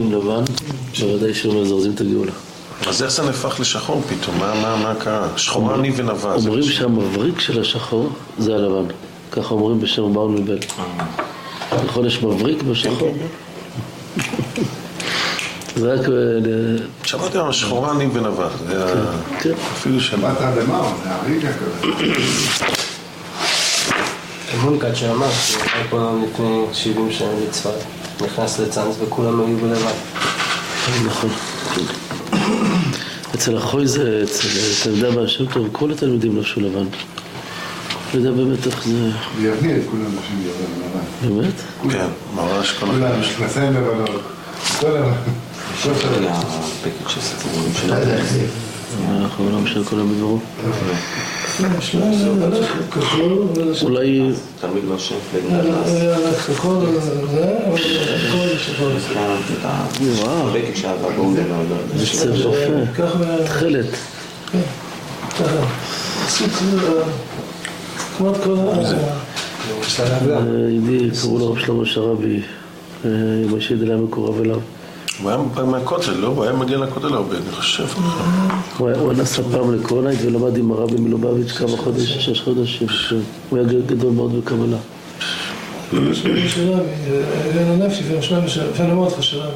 עם לבן, בוודאי שלא מזרזים את הגאולה. אז איך זה נהפך לשחור פתאום? מה קרה? שחורה אני ונבן. אומרים שהמבריק של השחור זה הלבן. ככה אומרים בשם באון מבל. נכון, יש מבריק בשחור? זה רק... שמעתי על שחורה אני ונבן. כן. אפילו שם. באת למה? זה הריגה כזה. מונקת שאמר שהיה פה לפני 70 שנה לצפת, נכנס לצאנז וכולם היו בלבן. נכון. אצל החוי זה, אתה יודע מה השם טוב, כל התלמידים לבשו לבן. לא יודע באמת איך זה... ויבניר את כולם אנשים לבן. באמת? כן, ממש כל כולם, מכנסיים לבנות. כל לבן. היה פקד של סצנים של אנחנו לא משנה כולם בדברו. אולי... תמיד לא שף הכל זה, אבל הכל שחור. וואו, פקד שעבר בואו זה צבע יפה. תחלת. כן, ככה. עשית כמעט כל ידידי, קראו לו רב שלמה שרבי, עם השהיד אליי מקורב אליו. הוא היה מהכותל, לא? הוא היה מגיע לכותל הרבה, אני חושב. הוא נסע פעם לקרונאית ולמד עם הרבי מלובביץ' כמה חודש, 6 חודשים. הוא היה גדול מאוד בקבלה. שרבי, אלינו נפשי, ואני אומר לך שרבי.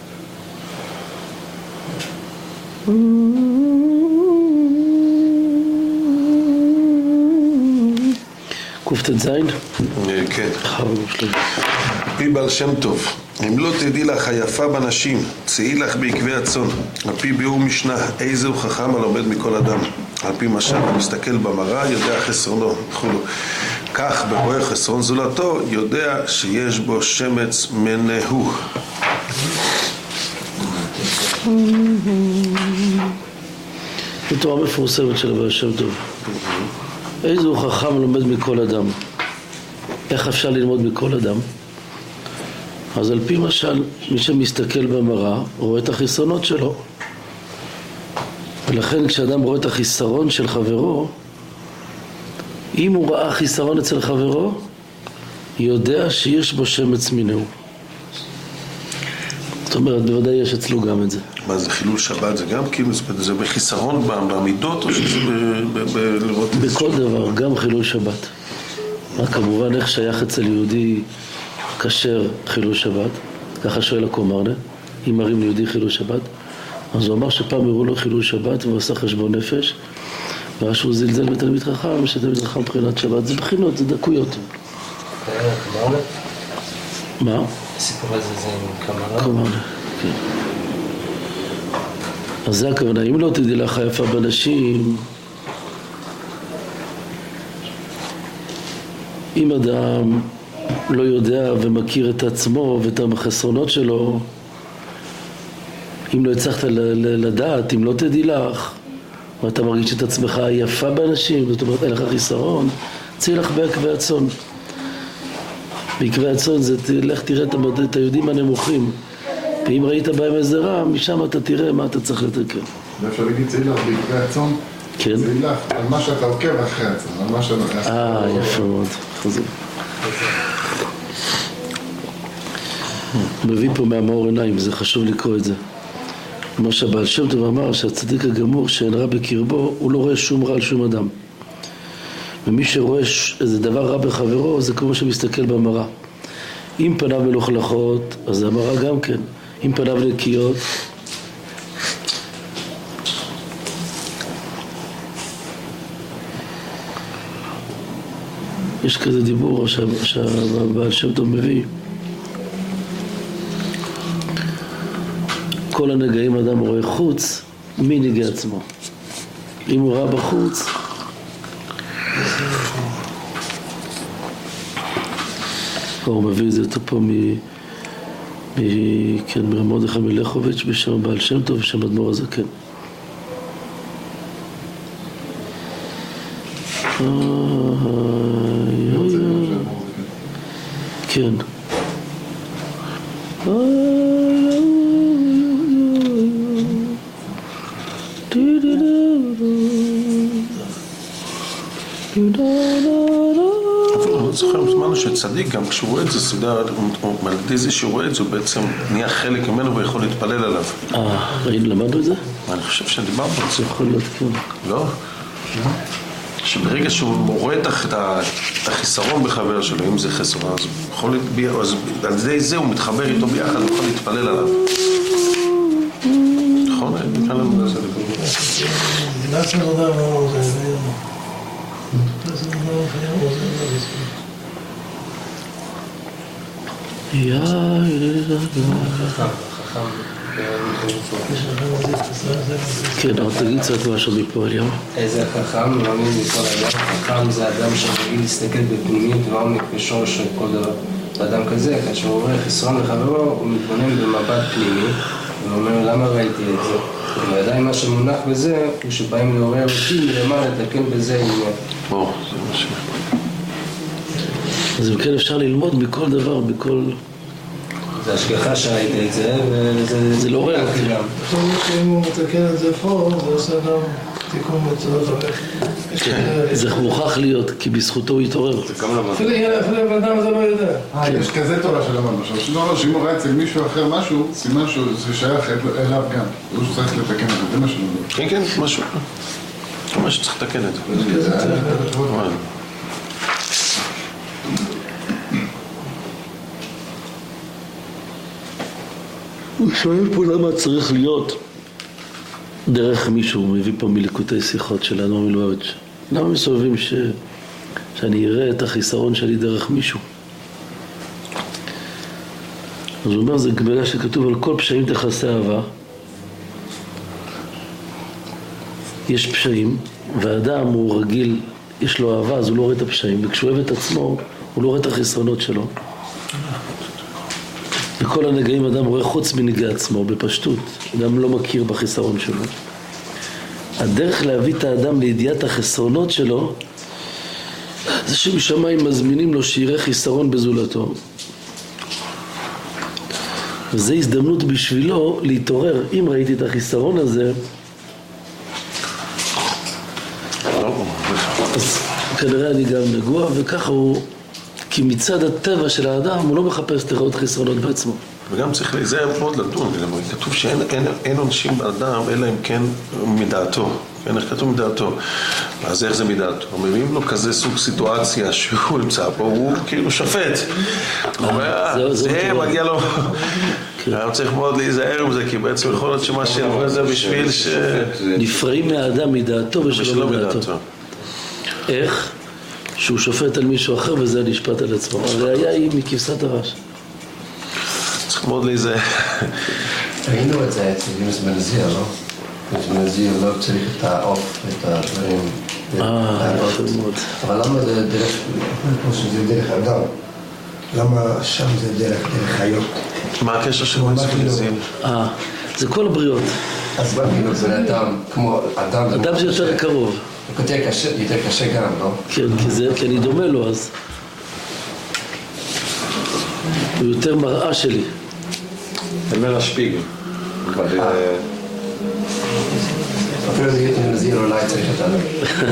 קופטת זין? כן. חבר שלום. פי בעל שם טוב, אם לא תדעי לך היפה בנשים, צאי לך בעקבי הצאן. על פי ביאור משנה, איזהו חכם הלומד מכל אדם. על פי משל, מסתכל במראה, יודע חסרונו, וכולו. כך, ברואה חסרון זולתו, יודע שיש בו שמץ מנהו. זו תורה מפורסמת של הבעל שם טוב. איזהו חכם הלומד מכל אדם. איך אפשר ללמוד מכל אדם? אז על פי משל, מי שמסתכל במראה רואה את החסרונות שלו. ולכן כשאדם רואה את החיסרון של חברו, אם הוא ראה חיסרון אצל חברו, יודע שיש בו שמץ מינהו. זאת אומרת, בוודאי יש אצלו גם את זה. מה זה חילול שבת? זה גם כאילו, זה בחיסרון בעמידות או שזה לראות... בכל דבר, גם חילול שבת. רק כמובן איך שייך אצל יהודי כשר חילול שבת, ככה שואל הקומרנה, אם מראים ליהודי חילול שבת, אז הוא אמר שפעם הראו לו חילול שבת והוא עשה חשבון נפש, ואז שהוא זלזל בתלמיד חכם, שתלמיד חכם מבחינת שבת, זה בחינות, זה דקויות. קומרנה? מה? הסיפור הזה זה עם קומרנה? קומרנה, כן. אז זה הכוונה, אם לא תדעי לך היפה בנשים, אם אדם לא יודע ומכיר את עצמו ואת החסרונות שלו, אם לא הצלחת לדעת, אם לא תדעי לך, ואתה מרגיש את עצמך יפה באנשים, זאת אומרת אין לך חיסרון, צאי לך בעקבי הצאן. בעקבי הצאן זה לך תראה את היהודים הנמוכים, ואם ראית בהם איזה רע, משם אתה תראה מה אתה צריך לתקן. ואפשר להגיד צאי לך בעקבי הצאן? כן. צאי לך על מה שאתה עוקב אחרי הצאן, על מה שאתה... יפה מאוד, חוזר. הוא מביא פה מהמאור עיניים, זה חשוב לקרוא את זה. כמו שהבעל שם טוב אמר שהצדיק הגמור שאין רע בקרבו, הוא לא רואה שום רע על שום אדם. ומי שרואה איזה דבר רע בחברו, זה כמו שמסתכל במראה. אם פניו מלוכלכות, אז זה המראה גם כן. אם פניו נקיות, יש כזה דיבור שהבעל שם טוב מביא. כל הנגעים אדם רואה חוץ, מי נגע עצמו. אם הוא ראה בחוץ, הוא מביא את זה פה מרמרדכי מלכוביץ' בשם הבעל שם טוב ושם אדמו"ר הזקן. כן. אפילו לא זוכר בזמן צדיק, גם כשהוא רואה את זה, על ידי זה שהוא רואה את זה, הוא בעצם נהיה חלק ממנו ויכול להתפלל עליו. למדנו את זה? אני חושב שדיברנו על זה. יכול להיות, כן. לא? שברגע שהוא רואה את החיסרון בחבר שלו, אם זה חסר, אז על ידי זה הוא מתחבר איתו ביחד, הוא יכול להתפלל עליו. נכון? נקרא לנו את זה. נעשה נודע מאוד, כן, אבל תגיד קצת משהו מפה אליהו. איזה חכם, מאמין מכל אדם. חכם זה אדם שרגיל להסתכל בפנימיות ועומק בשורש של כל דבר. אדם כזה, כאשר הוא רואה חסרון לחברו, הוא מתבונן במבט פנימי ואומר למה ראיתי את זה. ועדיין מה שמונח בזה הוא שבאים לעורר אותי מלמעלה לתקן בזה עניין. זה משהו. אז אם כן אפשר ללמוד מכל דבר, מכל... זה השגחה שראיתי את זה, וזה... זה לא ריח. יכול להיות שאם הוא מתקן את זה פה, זה עושה גם תיקון מצוות הולך. זה מוכרח להיות, כי בזכותו הוא יתעורר. אפילו בן אדם הזה לא יודע. יש כזה תורה שלמדנו עכשיו, שאם הוא ראה אצל מישהו אחר משהו, סימן שזה שייך אליו גם. הוא צריך לתקן את זה, זה מה שלמדנו. כן, כן, משהו. ממש צריך לתקן את זה. הוא שואל פה למה צריך להיות דרך מישהו, הוא מביא פה מליקוטי שיחות שלנו מלואוץ'. למה מסובבים שאני אראה את החיסרון שלי דרך מישהו? אז הוא אומר, זה גמילה שכתוב על כל פשעים תכסה אהבה. יש פשעים, והאדם הוא רגיל, יש לו אהבה, אז הוא לא רואה את הפשעים, וכשהוא אוהב את עצמו, הוא לא רואה את החסרונות שלו. בכל הנגעים אדם רואה חוץ מנגע עצמו, בפשטות, גם לא מכיר בחיסרון שלו. הדרך להביא את האדם לידיעת החסרונות שלו, זה שמשמיים מזמינים לו שיראה חיסרון בזולתו. וזו הזדמנות בשבילו להתעורר. אם ראיתי את החיסרון הזה, אז כנראה אני גם נגוע, וככה הוא... כי מצד הטבע של האדם הוא לא מחפש תראות חסרונות בעצמו. וגם צריך להיזהר מאוד לדון, כתוב שאין עונשים באדם אלא אם כן מדעתו. כן, איך כתוב מדעתו? אז איך זה מדעתו? מביאים לו כזה סוג סיטואציה שהוא נמצא פה, הוא כאילו שפט. הוא אומר, זה מגיע לו. אנחנו צריך מאוד להיזהר עם זה, כי בעצם יכול להיות שמה שאומר זה בשביל ש... נפרעים מהאדם מדעתו ושלא מדעתו. איך? שהוא שופט על מישהו אחר וזה נשפט על עצמו. הראיה היא מכבשת הרש. צריך מאוד להיזהר. ראינו את זה אצל יונס בן עזרא, לא? יונס בן עזרא לא צריך את העוף, את הדברים. יפה מאוד. אבל למה זה דרך, כמו שזה דרך אדם? למה שם זה דרך חיות? מה הקשר של יונס בן עזרא? זה כל הבריאות. אז מה כאילו בן אדם, כמו אדם... אדם שיותר קרוב. יותר קשה גם, לא? כן, כי אני דומה לו אז. הוא יותר מראה שלי. אומר השפיג. אפילו זה יותר נזיר אולי צריך את האדם.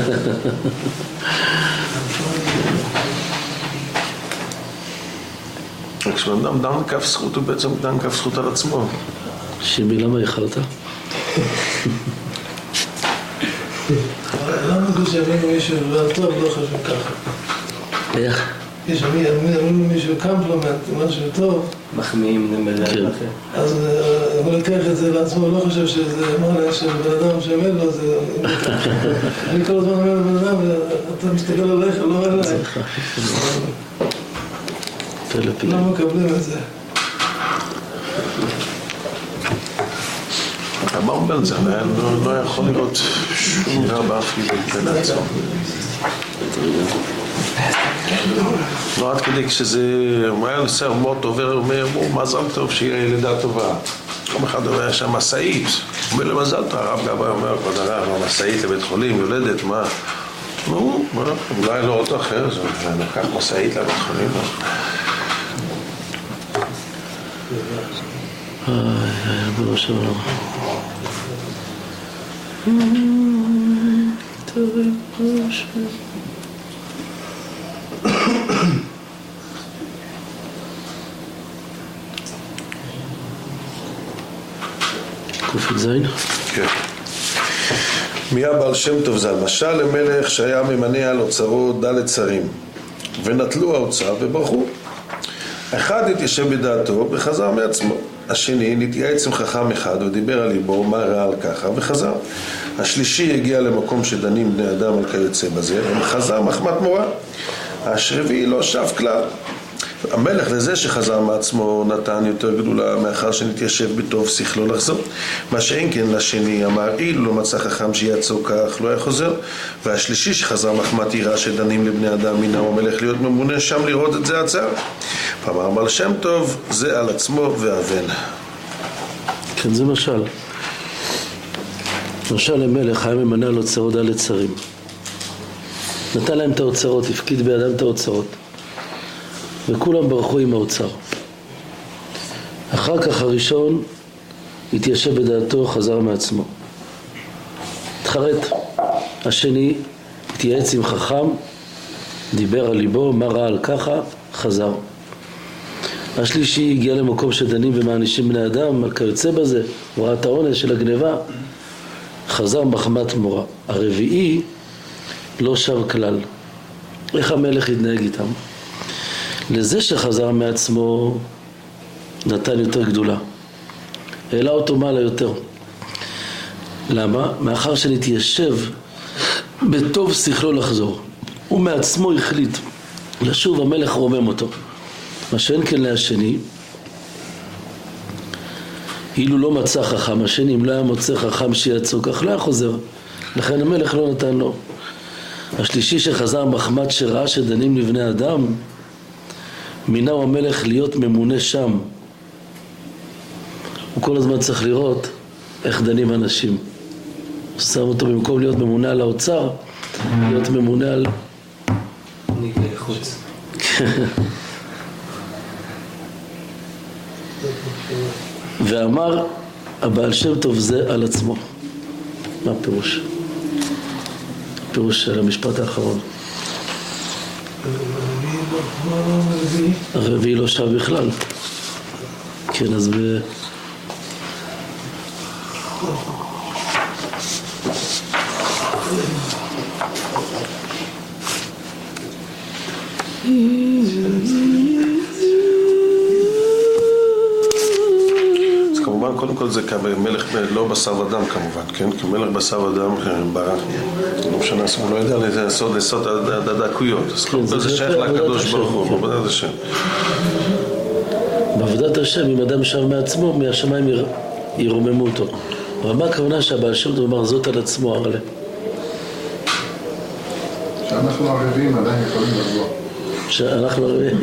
כשאדם דן כף זכות הוא בעצם דן כף זכות על עצמו. שימי, למה איחרת? למה כשאמרנו מישהו דבר טוב לא חשוב ככה? איך? כשאמרנו מישהו קמפלומנט, משהו טוב, מחמיאים נמלא אחר. אז הוא לקח את זה לעצמו, הוא לא חושב שזה מעלה של בן אדם שאומר לו, אני כל הזמן אומר לבן אדם, אתה מסתכל עליך, לא עליי. לא מקבלים את זה. מה אומר את זה? לא יכול לראות שום רע באפילו בין עצמו. לא עד כדי כשזה, הוא היה נוסע מאוד טוב, הוא אומר, מזל טוב שיהיה ילדה טובה. יום אחד הוא היה שם מסעית, הוא אומר למזל טוב, הרב גבאי אומר, כבוד הרב, מסעית לבית חולים, יולדת, מה? נו, אולי לא אותו אחר, זה לקח מסעית לבית חולים. בראש העולם. ק"ז. כן. מי הבעל שם טוב ז"ל? משל למלך שהיה ממנה על אוצרו ד' שרים, ונטלו האוצר וברחו. אחד התיישב בדעתו וחזר מעצמו. השני נתייעץ עם חכם אחד ודיבר על ליבו מה רע על ככה וחזר. השלישי הגיע למקום שדנים בני אדם על כיוצא בזה וחזר מחמת מורא. השרביעי לא שב כלל. המלך לזה שחזר מעצמו נתן יותר גדולה מאחר שנתיישב בטוב שכלו לחזור. מה שאין כן לשני אמר אילו לא מצא חכם שיעצור כך לא היה חוזר. והשלישי שחזר מחמת יראה שדנים לבני אדם מינה המלך להיות ממונה שם לראות את זה עצר. פעם בעל שם טוב זה על עצמו ואבן. כן, זה משל. משל למלך היה ממנה על אוצרות ד' שרים. נתן להם את האוצרות, הפקיד בידם את האוצרות. וכולם ברחו עם האוצר. אחר כך הראשון התיישב בדעתו, חזר מעצמו. התחרט. השני התייעץ עם חכם, דיבר על ליבו, מה רע על ככה, חזר. השלישי הגיע למקום שדנים ומענישים בני אדם על כיוצא בזה, הוא ראה את העונש של הגניבה, חזר מחמת מורא. הרביעי לא שב כלל. איך המלך התנהג איתם? לזה שחזר מעצמו נתן יותר גדולה, העלה אותו מעלה יותר. למה? מאחר שנתיישב בטוב שכלו לחזור, הוא מעצמו החליט לשוב, המלך רומם אותו. מה שאין כן לשני, אילו לא מצא חכם, השני אם לא היה מוצא חכם שיעצור כך לא היה חוזר, לכן המלך לא נתן לו. השלישי שחזר מחמת שראה שדנים לבני אדם, מינה המלך להיות ממונה שם. הוא כל הזמן צריך לראות איך דנים אנשים. הוא שם אותו במקום להיות ממונה על האוצר, להיות ממונה על... נגלה חוץ. ואמר הבעל שם טוב זה על עצמו. מה הפירוש? הפירוש של המשפט האחרון. הרביעי לא שב בכלל. כן, אז אז כמובן, קודם כל זה כמלך לא בשר ודם כמובן, כן? כמלך בשר ודם ברח. לא משנה, הוא לא יודע לעשות הדקויות. אז קודם כל זה שייך לקדוש ברוך הוא, בעבודת השם. בעבודת השם, אם אדם שב מעצמו, מהשמיים ירוממו אותו. אבל מה הכוונה שהבעל שם טוב אמר זאת על עצמו, הרלה? שאנחנו ערבים עדיין יכולים לבוא. שאנחנו ערבים.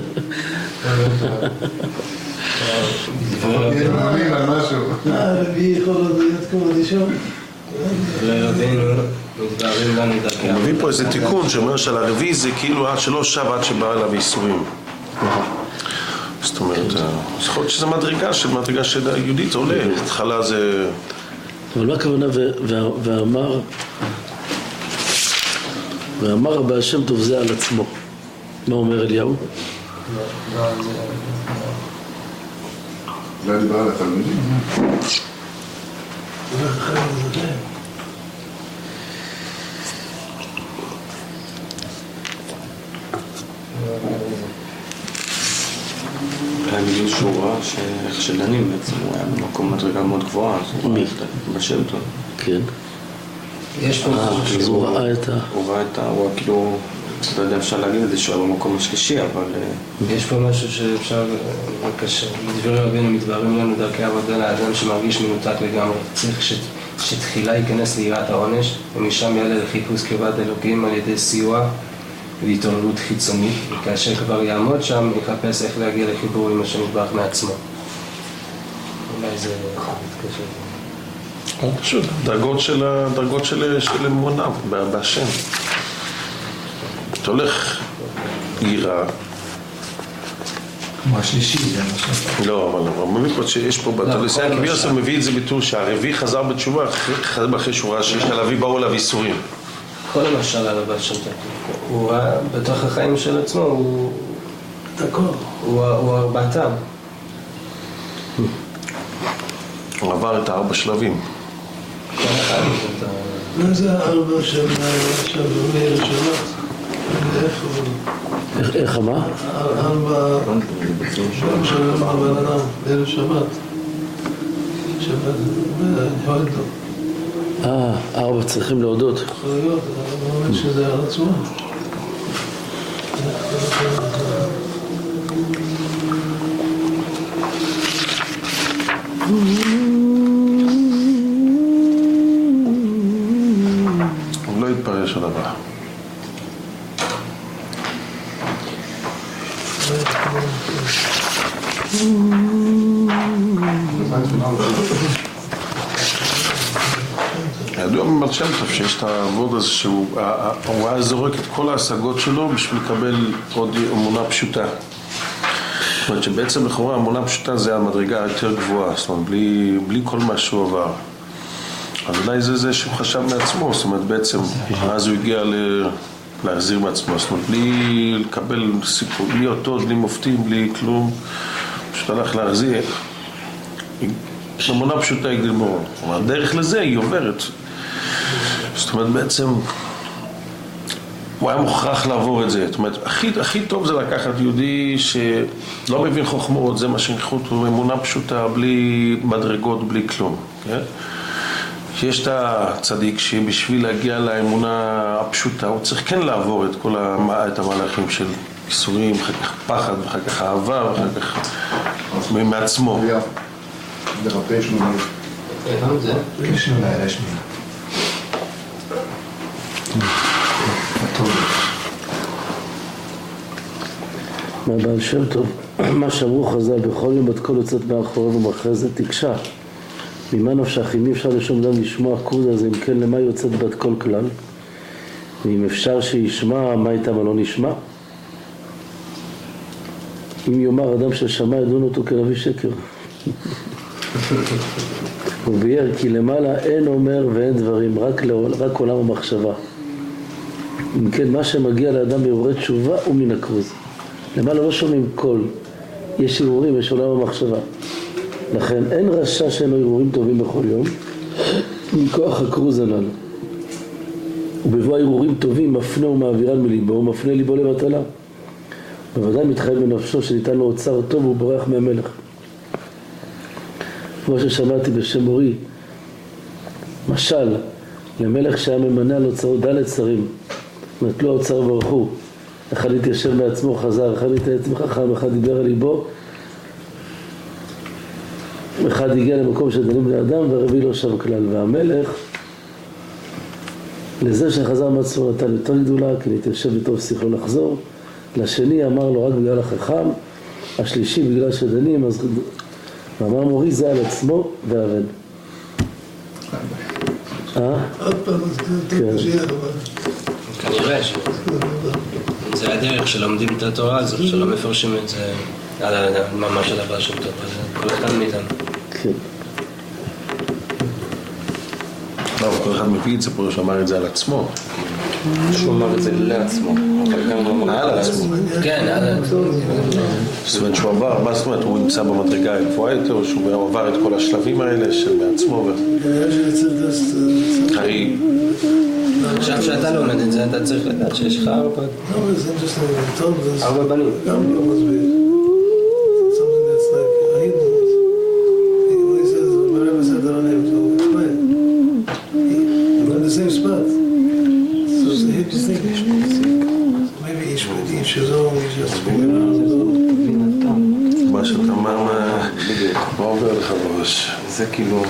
נאמנים על משהו. הרביעי יכול להיות כמו ראשון. לרבינו מתגערים לנו דרכי הוא מביא פה איזה תיקון שאומר שעל הרביעי זה כאילו עד שלא שב עד שבא אליו ייסורים. זאת אומרת, יכול להיות שזה מדרגה של יהודית עולה, התחלה זה... אבל מה הכוונה ואמר הבעל שם טוב זה על עצמו? מה אומר אליהו? זה דיבר על התלמידים. היה בגלל שהוא ראה שאיך שדנים בעצם, הוא היה במקום מדרגה מאוד גבוהה, אז הוא ראה את בשם טוב. כן. יש פה אז הוא ראה את ה... הוא ראה את ה... הוא כאילו... לא יודע, אפשר להגיד את זה שהוא היה במקום השלישי, אבל... יש פה משהו שאפשר לקשר. דברי רבינו מתבהרים לנו דרכי עבודה לאדם שמרגיש מנותק לגמרי. צריך שתחילה ייכנס ליראת העונש, ומשם יעלה לחיפוש קרבת אלוקים על ידי סיוע והתעוררות חיצונית, וכאשר כבר יעמוד שם, יחפש איך להגיע לחיבור עם השם יתברך מעצמו. אולי זה מתקשר. פשוט, דרגות של אמונה בהשם. אתה הולך יראה. כמו השלישי, זה משהו. לא, אבל הוא מביא פה שיש פה, בתולסי הכביוס הוא מביא את זה ביטול שהרביעי חזר בתשובה אחרי שהוא ראה שיש להביא באו אליו איסורים. כל המשל על הבעל שם טוב. הוא ראה בתוך החיים של עצמו, הוא ארבעתם. הוא עבר את 4 שלבים. מה זה 4 של מאיר שבת? איך מה? 4 של בן אדם, מאיר שבת. שבת, ויועד לו. 4 צריכים להודות. יכול להיות, אני אומר שזה על עצמו. הוא לא יתפרש על הבא. ידוע מבעל שם טוב שיש את העבוד הזה שהוא היה זורק את כל ההשגות שלו בשביל לקבל עוד אמונה פשוטה. זאת אומרת שבעצם לכאורה אמונה פשוטה זה המדרגה היותר גבוהה, זאת אומרת בלי כל מה שהוא עבר. אז אולי זה שהוא חשב מעצמו, זאת אומרת בעצם אז הוא הגיע להחזיר מעצמו, זאת אומרת בלי לקבל סיפור, בלי אותות, בלי מופתים, בלי כלום, פשוט הלך להחזיר. אמונה פשוטה יגדיל מאוד, הדרך לזה היא עוברת. זאת אומרת בעצם הוא היה מוכרח לעבור את זה. זאת אומרת הכי טוב זה לקחת יהודי שלא מבין חוכמות, זה מה שנכות, אמונה פשוטה, בלי מדרגות, בלי כלום, כן? שיש את הצדיק שבשביל להגיע לאמונה הפשוטה הוא צריך כן לעבור את כל את המהלכים של איסורים, אחר כך פחד, אחר כך אהבה, אחר כך מעצמו. לרפא שמונה. הבנו את זה? שמונה, שמונה. מהבעל שם טוב, מה שאמרו חז"ל, בכל יום בת קול יוצאת מאחוריו ומאחורי זה תקשה. ממה נפשך, אם אי אפשר לשום אדם לשמוע קוד הזה, אם כן למה יוצאת בת קול כלל? ואם אפשר שישמע, מה איתה מה לא נשמע? אם יאמר אדם ששמע ידון אותו כנביא שקר. הוא ביאר כי למעלה אין אומר ואין דברים, רק עולם המחשבה. אם כן, מה שמגיע לאדם בערעורי תשובה הוא מן הכרוז. למעלה לא שומעים קול, יש ערעורים, יש עולם המחשבה. לכן אין רשע שאין לו ערעורים טובים בכל יום, מכוח הכרוז הנ"ל. ובבוא הערעורים טובים מפנה ומעבירן מליבו, ומפנה ליבו לבטלה. בוודאי מתחייב בנפשו שניתן לו אוצר טוב והוא בורח מהמלך. כמו ששמעתי בשם מורי, משל למלך שהיה ממנה על אוצרות ד' שרים, נטלו האוצר וברחו, אחד התיישב בעצמו חזר, אחד התייעץ בחכם, אחד דיבר על ליבו, אחד הגיע למקום שדנים בני אדם והרביעי לא שב כלל. והמלך לזה שחזר מעצמו נתן יותר גדולה כי נתיישב בטוב שכלו לחזור, לשני אמר לו רק בגלל החכם, השלישי בגלל שדנים, אז ואמר מורי זה על עצמו והבן. עוד פעם, זה קשייה. כנראה שזה הדרך שלומדים את התורה, אז שלא מפרשים את זה על ממש על הבא של טוב, אז כל אחד מאיתנו. כן. לא, כל אחד מביא את זה פה שאמר את זה על עצמו. שהוא אמר את זה לעצמו, אבל גם הוא אמר על עצמו. כן, על עצמו. זאת אומרת שהוא עבר, מה זאת אומרת? הוא נמצא במדרגה הגבוהה יותר, או שהוא עבר את כל השלבים האלה של מעצמו הרי עכשיו שאתה לומד את זה, אתה צריך לדעת שיש לך 4 בנים. גם לא מסביר. Something that's like, I know what he says, whatever said that on him, so explain. We're in the same spot. So he just think maybe each his own, he just figure out his own. מה שאתה אומר, מה עובר לך בראש? זה כאילו...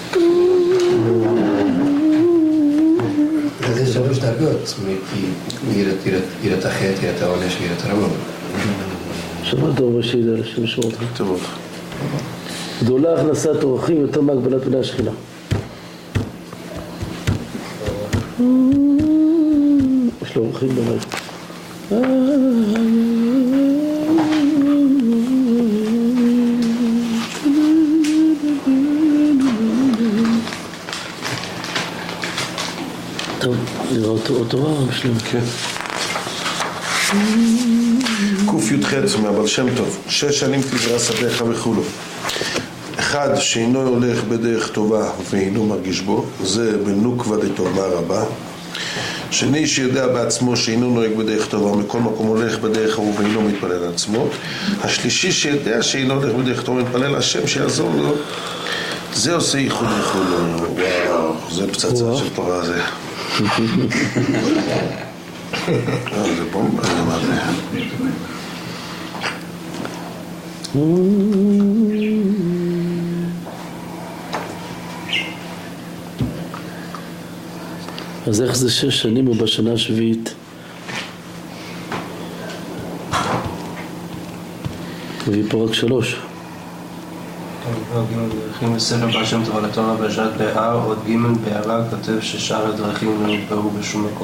זה 3 דרגות, יראת החטא, יראת העונש ויראת הרמון. שבת טוב ושידע לשם שמות. טוב. גדולה הכנסת אורחים יותר מהגבלת בני השכינה. יש לו אורחים בבית. טוב, נראה אותו רע משלם. כן. קי"ח מהבעל שם טוב, 6 שנים תברא שדיך וכולו. אחד שאינו הולך בדרך טובה ואינו מרגיש בו, זה בנוקבה דטובה רבה. שני שיודע בעצמו שאינו נוהג בדרך טובה, מכל מקום הולך בדרך ההוא ואינו מתפלל על עצמו. השלישי שיודע שאינו הולך בדרך טובה ומתפלל השם שיעזור לו, זה עושה ייחוד לכולו. וואו, זה פצצה של תורה זה. זה בומבה, זה מה זה. אז איך זה 6 שנים ובשנה השביעית? תביא פה רק 3. דרכים בספר בעל שם טוב על התורה בשעת בהר, עוד ג' בהערה כותב ששאר הדרכים לא נתברו בשום מקום.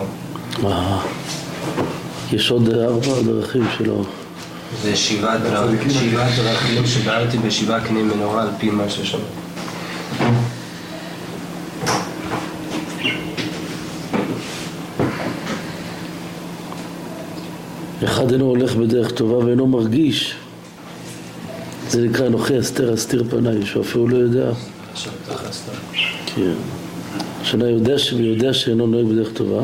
יש עוד 4 דרכים שלו. זה 7 דרכים שבארתי ב7 קני מנורה על פי מה ששמע. אחד אינו הולך בדרך טובה ואינו מרגיש, זה נקרא אנוכי אסתר אסתיר פניי, שהוא אפילו לא יודע. כן. השנה יודע שאינו נוהג בדרך טובה,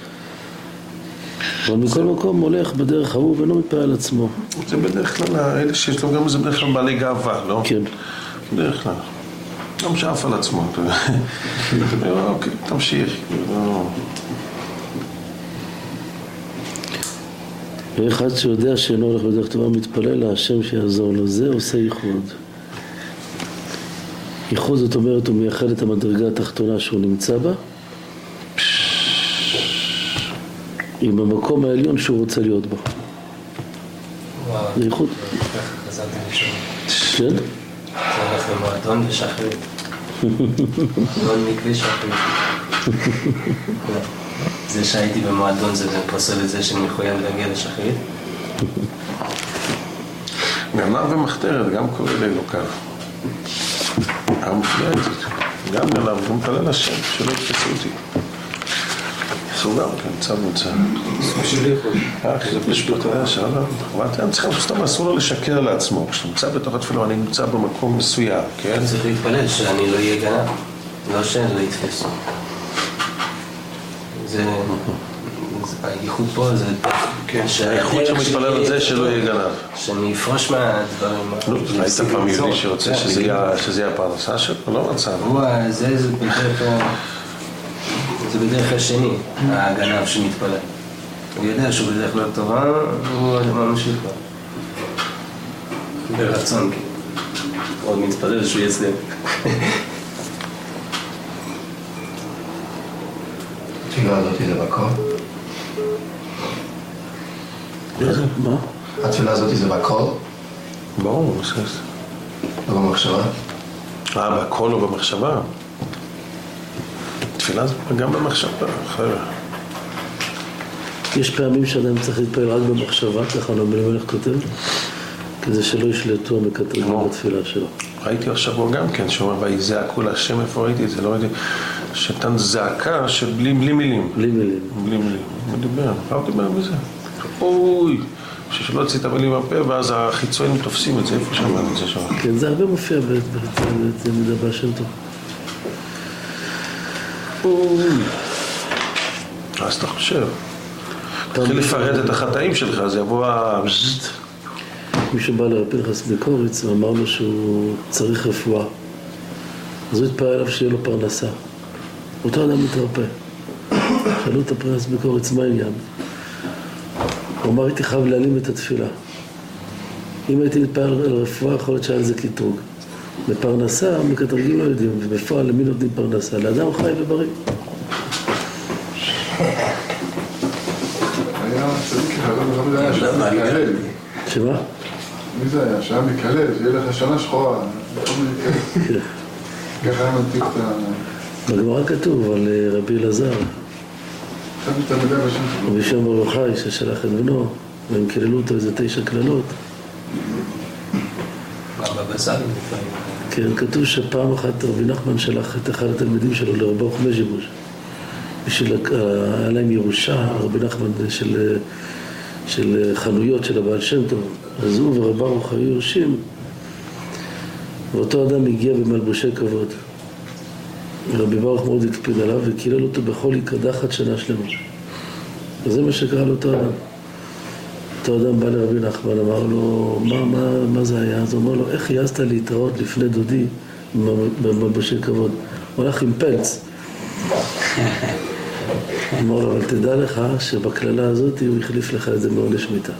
אבל מכל מקום הולך בדרך ההוא ואינו מתפלל על עצמו. זה בדרך כלל, האלה שיש לו גם זה בדרך כלל בעלי גאווה, לא? כן. בדרך כלל. גם שאף על עצמו. אוקיי, תמשיך. ואחד שיודע שאינו הולך בדרך טובה מתפלל להשם שיעזור לו, זה עושה ייחוד. ייחוד זאת אומרת הוא מייחד את המדרגה התחתונה שהוא נמצא בה עם המקום העליון שהוא רוצה להיות בו. זה ייחוד. כן? זה הולך למועדון ושחרית. מועדון מקווה שחרית. זה שהייתי במועדון זה פוסל את זה שאני מחויב להגיע לשחרית. גנב ומחתרת, גם קורא לאלוקיו. המופלטת, גם גנב, גם פלל השם, שלא יתפסו אותי. סוגם, כן, צו נמצא. סוג של ייחוד. זה פשוט היה שאלה. אבל אתם צריכים סתם אסור לו לשקר לעצמו. כשאתה נמצא בתוך התפילה, אני נמצא במקום מסוים, כן? צריך להתפלל שאני לא אהיה גנב, לא שאני לא יתפס. זה... הייחוד פה זה... הייחוד שמתפלל על זה שלא יהיה גנב. שאני אפרוש מהדברים... לא, היית פעם יהודי שרוצה שזה יהיה הפרנסה שלו? לא רצה. זה בדרך השני, הגנב שמתפלל. הוא יודע שהוא בדרך לא טובה, הוא ממשיך בה. ברצון, כי עוד מתפלל שהוא יצליח. התפילה הזאת זה בקול? מה? התפילה הזאת זה בקול? ברור, בסדר. לא במחשבה? בקול או במחשבה? תפילה זה גם במחשבה, אחרת. יש פעמים שאדם צריך להתפעל רק במחשבה, ככה לא מלמד איך כותב, כדי שלא ישלטו המקטרגים בתפילה שלו. ראיתי עכשיו גם כן, שאומר, ויזעקו להשם, איפה ראיתי את זה? לא ראיתי, שתן זעקה של בלי מילים. בלי מילים. בלי מילים. הוא דיבר, הוא דיבר בזה. אוי, שלא יוציא את המילים מהפה, ואז החיצונים תופסים את זה, איפה שמענו את זה שם? כן, זה הרבה מופיע במידה בעל שם טוב. אז אתה חושב, תתחיל לפרט את החטאים שלך, זה יבוא מישהו בא לרב פנחס בקוריץ ואמר לו שהוא צריך רפואה, אז הוא התפעל עליו שיהיה לו פרנסה. אותו אדם מתרפא. שאלו את הפנחס בקוריץ מה העניין? הוא אמר, הייתי חייב להעלים את התפילה. אם הייתי מתפעל על רפואה, יכול להיות שהיה לזה קטרוג. בפרנסה, מקטרגים לא יודעים, ובפועל למי נותנים פרנסה? לאדם חי ובריא. היה צדיק אחד, לא היה שהיה מקלל. שמה? מי זה היה? שהיה מקלל, שיהיה לך שנה שחורה. ככה היה מתיק את ה... בגמרא כתוב על רבי אלעזר. חשבתי את המילה בשם שלו. רבי שמעון בר יוחאי ששלח את בנו, והם קללו אותו איזה 9 קללות. בבשר לפעמים. כן, כתוב שפעם אחת רבי נחמן שלח את אחד התלמידים שלו לרב ברוך מז'יבוז' בשביל, היה להם ירושה, רבי נחמן של חנויות של הבעל שם טוב. אז הוא ורב ברוך היו יורשים, ואותו אדם הגיע במלבושי כבוד. רבי ברוך מאוד הקפיד עליו וקילל אותו בכל קדחת שנה שלמה. וזה מה שקרה לאותו אדם. אותו אדם בא לרבי נחמן, אמר לו, מה זה היה? אז הוא אמר לו, איך העזת להתראות לפני דודי במלבושי כבוד? הוא הלך עם פלץ. אמר לו, אבל תדע לך שבכללה הזאת הוא החליף לך את זה מעונש מיתה.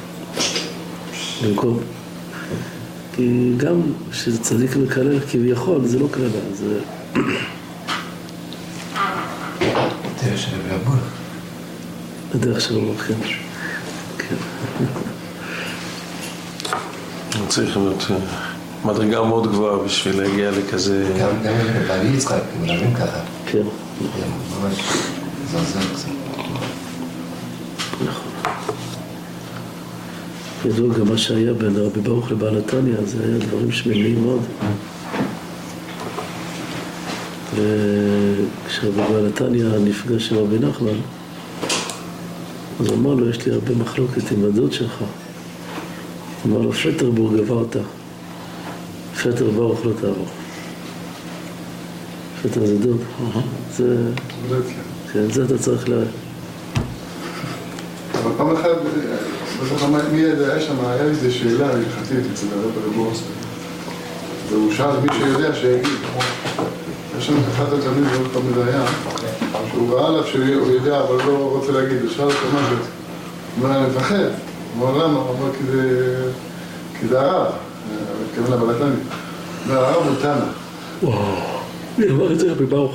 במקום. כי גם שזה צדיק מקלל כביכול, זה לא כללה, זה... דרך של רבי אבול. הדרך של רבי כן. כן. צריך להיות מדרגה מאוד גבוהה בשביל להגיע לכזה... גם רבי יצחק, מלמדים ככה. כן. ממש זרזר קצת. נכון. ידוע גם מה שהיה בין רבי ברוך לבעל התניא, זה היה דברים שמניעים מאוד. וכשרבי בעל התניא נפגש עם רבי נחמן, אז הוא אמר לו, יש לי הרבה מחלוקת עם הדוד שלך. הוא אמר לו, פטרבורג גבה אותה. פטר ברוך לא תעבור. פטר זה דוד. זה... כן, זה אתה צריך אבל פעם אחת, מי היה שם, היה איזו שאלה הלכתית אצל הרב רבורסקי. והוא שאל מי שיודע שיגיד. יש שם אחד התלמיד, לא תמיד היה, שהוא ראה עליו שהוא יודע אבל לא רוצה להגיד, ושאל אותו משהו. הוא אומר, אני מפחד. הוא אומר, למה? הוא אומר, כי זה הרב. מתכוון לבלתני. הוא אומר, הרב הוא תנא. וואו, אני אמר את זה רבי ברוך.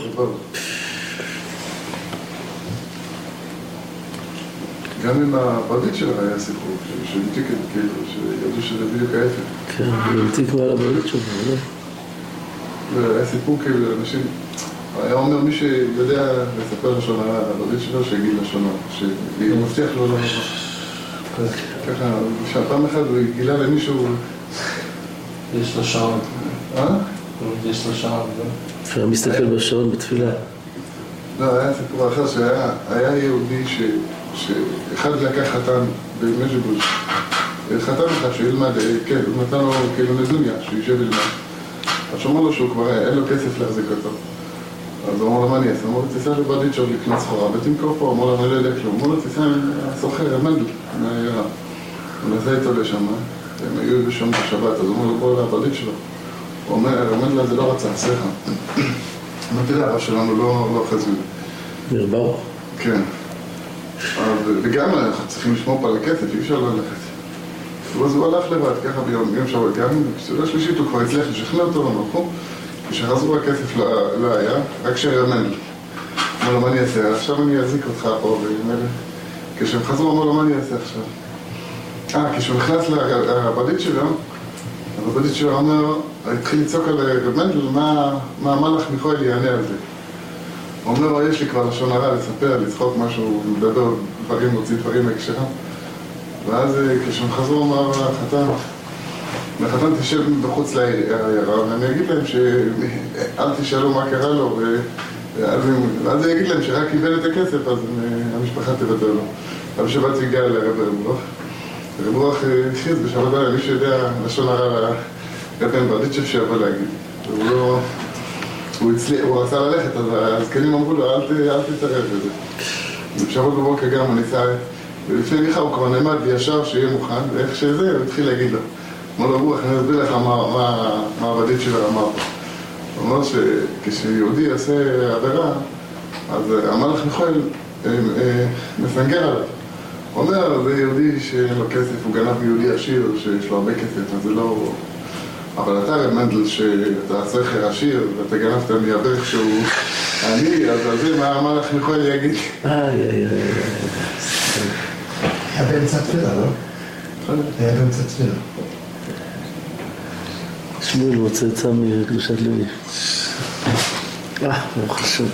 גם עם הברדית שלו היה סיפור, שהמתיקת כאילו, שידעו שזה בדיוק ההפך. כן, הוא המתיק מעל הברדית שלו, לא? היה סיפור כאילו, אנשים... היה אומר מי שיודע לספר לשון הרע, הברדית שלו שיגיד לשון הרע, והוא מבטיח לו לא רע. ככה, שהפעם אחת הוא גילה למישהו... יש לו שעון. אה? יש לו שעון, לא? אפשר מסתכל בשעון בתפילה. לא, היה סיפור אחר שהיה יהודי שאחד לקח חתן במז'יבוש, חתן אחד שילמד, כן, הוא נתן לו כאילו נדוניה, שישב ילמד. אז שאומר לו שהוא כבר אין לו כסף להחזיק אותו. אז הוא אמר לו, מה אני אעשה? הוא אמר לו, תיסע לברדית שלו לקנות סחורה ותמכור פה. הוא אמר לו, אני לא יודע כלום. הוא אמר לו, תיסע סוחר, מנדל, מהעירה. הוא נסע איתו לשם, הם היו שם בשבת, אז הוא אומר לו, בוא לברדית שלו. הוא אומר, המנדל הזה לא רצה, סליחה. אמרתי לה, הרב שלנו לא חזו. רבי ברוך. כן. וגם אנחנו צריכים לשמור פה על הכסף, אי אפשר ללכת. אז הוא הלך לבד, ככה ביום שבת, גם בסעודה שלישית הוא כבר הצליח לשכנע אותו למקום. כשחזרו הכסף לא היה, רק שרמן. אמר לו, מה אני אעשה? עכשיו אני אזיק אותך פה, כשהם חזרו, אמר לו, מה אני אעשה עכשיו? כשהוא נכנס לברדית שלו, הברדית שלו אומר, התחיל לצעוק על רמנדל, מה המלאך מיכאל יענה על זה? הוא אומר, יש לי כבר לשון הרע לספר, לצחוק משהו, לדבר דברים, מוציא דברים מהקשרה. ואז כשהם חזרו, אמר החתן תשב בחוץ לעיירה, ואני אגיד להם שאל תשאלו מה קרה לו, ואז הוא יגיד להם שרק קיבל את הכסף, אז המשפחה תוותר לו. אבל שבת הגיע לרב רוח. רב רוח הכריז בשבת הלילה, מי שיודע לשון הרע לרבן ברדיצ'ב שיבוא להגיד. הוא רצה ללכת, אז הזקנים אמרו לו, אל תתערב בזה. בשבת בבוקר גם הוא ניסה, ולפני מיכה הוא כבר נעמד וישר שיהיה מוכן, ואיך שזה, הוא התחיל להגיד לו. אמר לו, רוח, אני אסביר לך מה הבדית שלו אמר פה. הוא אומר שכשיהודי יעשה עבירה, אז המלאך מיכאל מסנגר עליו. הוא אומר, זה יהודי שאין לו כסף, הוא גנב יהודי עשיר שיש לו הרבה כסף, אז זה לא... אבל אתה רב מנדל שאתה סכר עשיר ואתה גנבת מיברך שהוא עני, אז על זה מה המלאך מיכאל יגיד? היה באמצע תפילה, לא? היה באמצע תפילה. שמואל הוא צאצא מקדושת לוי. ברוך השם.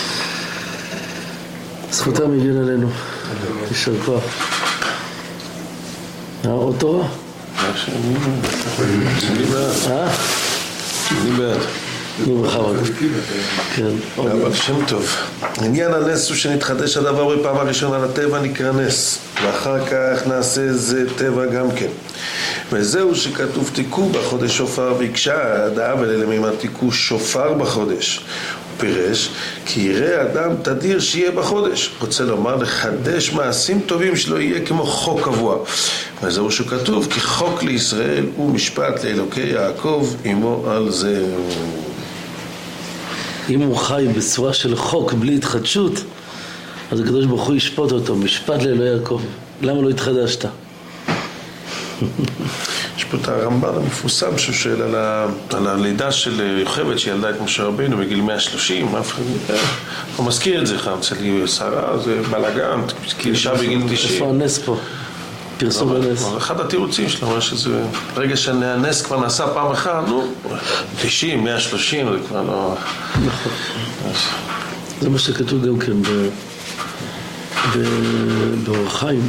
זכותם יגן עלינו. יישר כוח. עוד תורה? אני בעד. אני בעד. בכבוד. כן. אבל שם טוב. עניין הנס הוא שנתחדש הדבר בפעם הראשונה לטבע נקרא נס, ואחר כך נעשה זה טבע גם כן. וזהו שכתוב תיקו בחודש שופר ויקשה האדם וללמימה תיקו שופר בחודש. הוא פירש כי יראה אדם תדיר שיהיה בחודש. רוצה לומר לחדש מעשים טובים שלא יהיה כמו חוק קבוע. וזהו שכתוב כי חוק לישראל הוא משפט לאלוקי יעקב עמו על זה. אם הוא חי בצורה של חוק בלי התחדשות, אז הקדוש ברוך הוא ישפוט אותו, משפט לאלוהי יעקב. למה לא התחדשת? יש פה את הרמב"ן המפורסם ששואל על הלידה של יוכבד שילדה את משה רבינו בגיל 130, הוא מזכיר את זה חם, אצל שרה זה בלגן, כי אישה בגיל 90. איפה הנס פה? פרסום הנס. אחד התירוצים שלו אומר שזה רגע שהנס כבר נעשה פעם אחת, 90, 130, זה כבר לא... נכון. זה מה שכתוב גם כן באור החיים,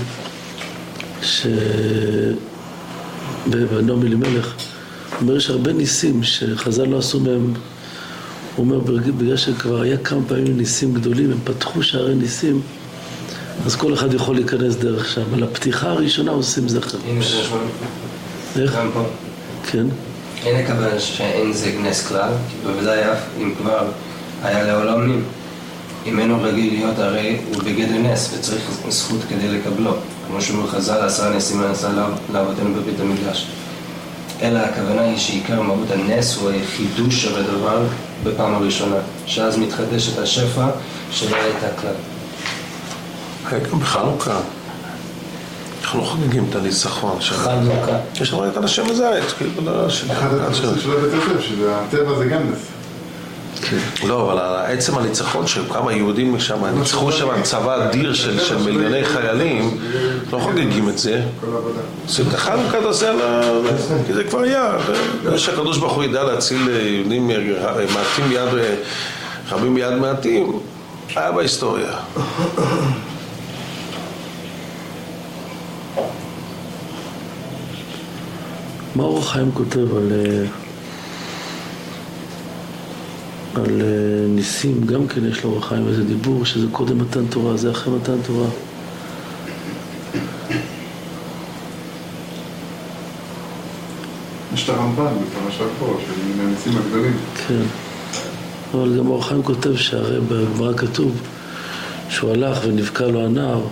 בנעמי אלימלך, הוא אומר יש הרבה ניסים שחז"ל לא עשו מהם. הוא אומר בגלל שכבר היה כמה פעמים ניסים גדולים, הם פתחו שערי ניסים, אז כל אחד יכול להיכנס דרך שם. על הפתיחה הראשונה עושים זכר. הנה זה נשמע. איך? גם פה. כן. אין הכוונה שאין זה נס כלל, כי בוודאי אף אם כבר היה לעולמים. אם אינו רגיל להיות הרי הוא בגדר נס וצריך זכות כדי לקבלו. כמו שאומר חז"ל 10 נסים נעשה לאבותינו בבית המקדש. אלא הכוונה היא שעיקר מהות הנס הוא החידוש של הדבר בפעם הראשונה, שאז מתחדשת השפע שלא הייתה כלל. גם בחנוכה אנחנו לא חוגגים את הניצחון חנוכה. יש לנו את אנשי מזית אחד התפסים שלא בית יוסף, שהטבע זה גם נס. לא, אבל עצם הניצחון של כמה יהודים שם, ניצחו שם צבא אדיר של מיליוני חיילים, לא חוגגים את זה. זה חנוכה תעשה על ה... כי זה כבר היה. שהקדוש ברוך הוא ידע להציל יהודים מעטים ביד, רבים ביד מעטים, היה בהיסטוריה. מה אור החיים כותב על ניסים? גם כן יש לו אור החיים איזה דיבור שזה קודם מתן תורה, זה אחרי מתן תורה. יש את הרמב"ן בפרשת פה, של הניסים הגדולים. כן. אבל גם אור החיים כותב שהרי בגמרא כתוב שהוא הלך ונבקע לו הנער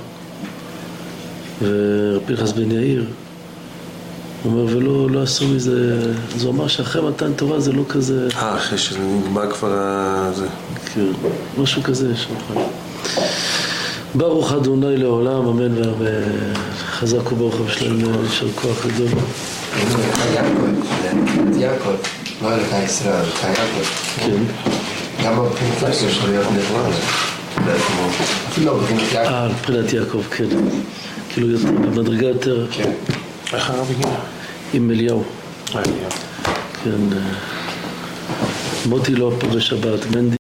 ופנחס בן יאיר הוא אומר ולא עשו מזה, אז הוא אמר שאחרי מתן תורה זה לא כזה... אחרי שנגמר כבר זה. כן, משהו כזה יש לך. ברוך אדוני לעולם, אמן ואמן. חזק וברוך בשלם, יישר כוח גדול. יעקב, לא אלך ישראל, יעקב. כן. גם בבחינת יעקב יש להיות נברא. אפילו בבחינת יעקב. על בחינת יעקב, כן. כאילו יותר, במדרגה יותר. כן. איך הרב הגיע? עם אליהו. אליהו. כן. מוטי לא פה בשבת, מנדי